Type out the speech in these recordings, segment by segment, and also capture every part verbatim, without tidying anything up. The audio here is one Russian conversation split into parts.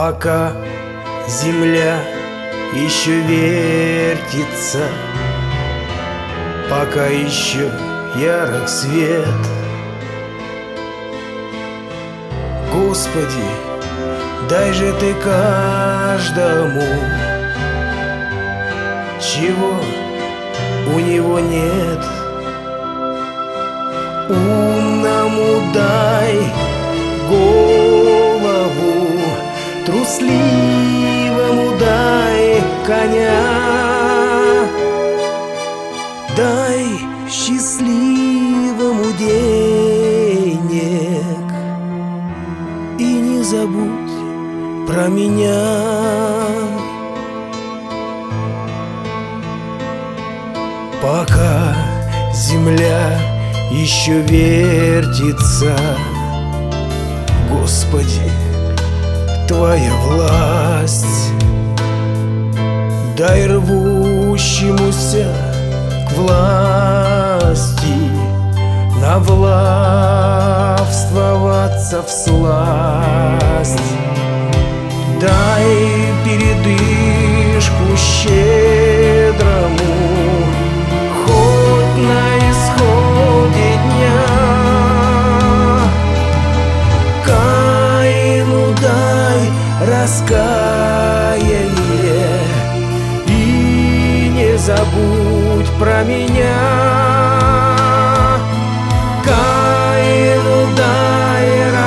Пока земля еще вертится, пока еще ярок свет, Господи, дай же Ты каждому, чего у него нет. Умному дай голову, трусливому дай коня, дай счастливому денег и не забудь про меня. Пока земля еще вертится, Господи, Твоя власть, дай рвущемуся к власти навластвоваться всласть, дай передышку щедрому хоть на исходе дня. Каину дай раскаяние и не забудь про меня. Каину дай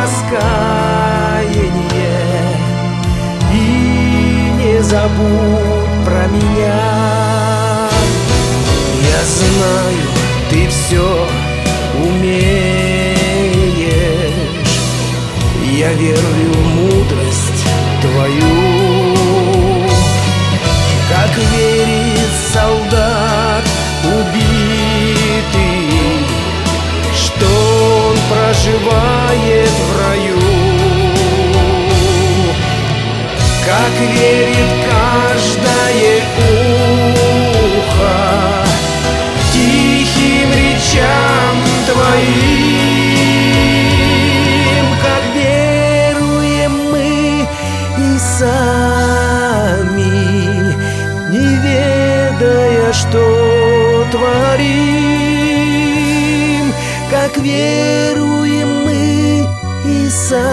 раскаяние и не забудь про меня. Я знаю, Ты все умеешь, я верю в мудрость Твою, как верит солдат убитый, что он проживает в раю, как верит каждое ухо тихим речам Твоим, как веруем мы и сами, не ведая, что творим, как веруем мы и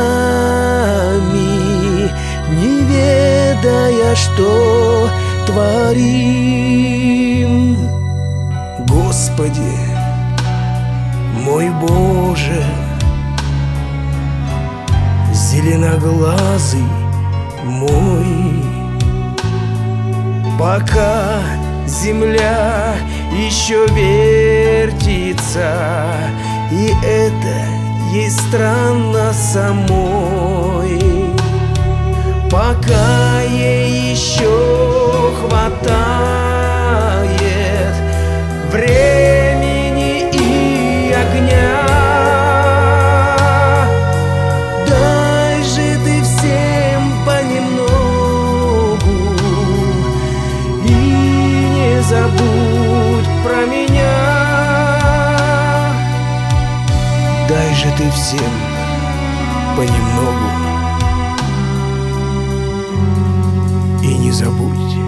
сами, не ведая, что творим. Господи, мой Боже, зеленоглазый мой, пока земля еще вертится, и это ей странно самой, пока ей еще хватает времени и огня, дай же Ты всем понемногу и не забудь про меня. Дай же Ты всем понемногу и не забудь